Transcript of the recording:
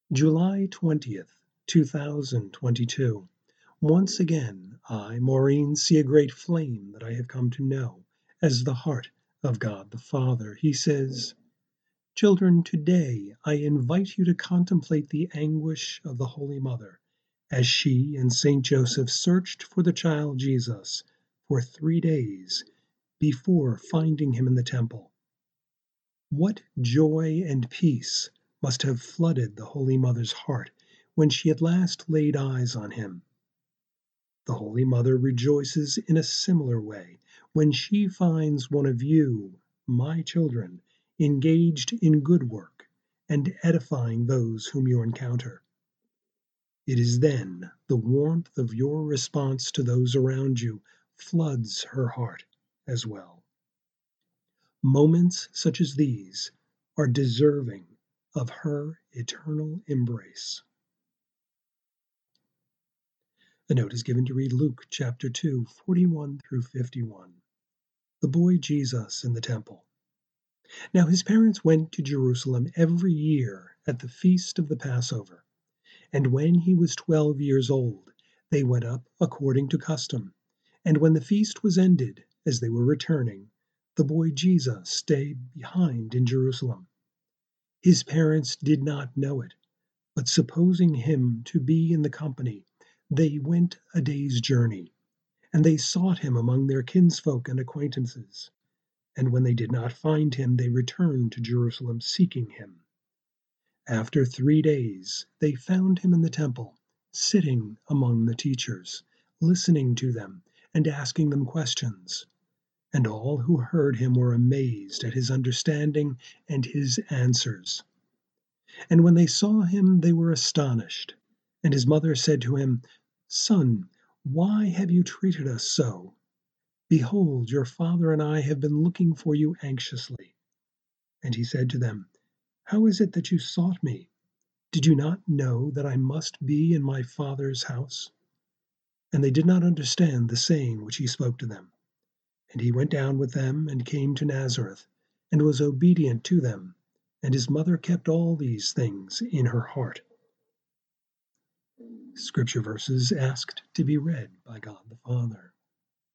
July 20th, 2022. Once again, I, Maureen, see a great flame that I have come to know as the heart of God the Father. He says, "Children, today I invite you to contemplate the anguish of the Holy Mother as she and Saint Joseph searched for the child Jesus for 3 days before finding him in the temple. What joy and peace must have flooded the Holy Mother's heart when she at last laid eyes on him. The Holy Mother rejoices in a similar way when she finds one of you, my children, engaged in good work and edifying those whom you encounter. It is then the warmth of your response to those around you floods her heart as well. Moments such as these are deserving of her eternal embrace." The note is given to read Luke chapter 2, 41 through 51. The boy Jesus in the temple. Now his parents went to Jerusalem every year at the feast of the Passover. And when he was 12 years old, they went up according to custom. And when the feast was ended, as they were returning, the boy Jesus stayed behind in Jerusalem. His parents did not know it, but supposing him to be in the company, they went a day's journey, and they sought him among their kinsfolk and acquaintances. And when they did not find him, they returned to Jerusalem seeking him. After 3 days they found him in the temple, sitting among the teachers, listening to them and asking them questions. And all who heard him were amazed at his understanding and his answers. And when they saw him, they were astonished. And his mother said to him, "Son, why have you treated us so? Behold, your father and I have been looking for you anxiously." And he said to them, "How is it that you sought me? Did you not know that I must be in my Father's house?" And they did not understand the saying which he spoke to them. And he went down with them and came to Nazareth, and was obedient to them. And his mother kept all these things in her heart. Scripture verses asked to be read by God the Father.